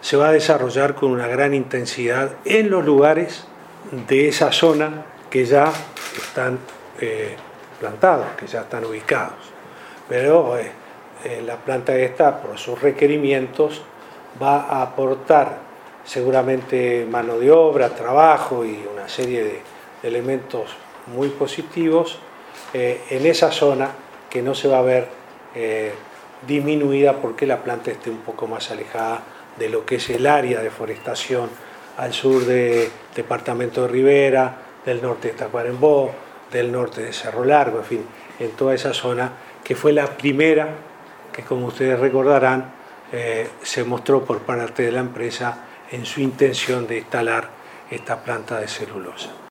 se va a desarrollar con una gran intensidad en los lugares de esa zona que ya están plantados, que ya están ubicados. Pero la planta esta, por sus requerimientos, va a aportar seguramente mano de obra, trabajo y una serie de elementos muy positivos en esa zona que no se va a ver disminuida porque la planta esté un poco más alejada de lo que es el área de forestación al sur del departamento de Rivera, del norte de Tacuarembó, del norte de Cerro Largo, en fin, en toda esa zona que fue la primera que, como ustedes recordarán, se mostró por parte de la empresa en su intención de instalar esta planta de celulosa.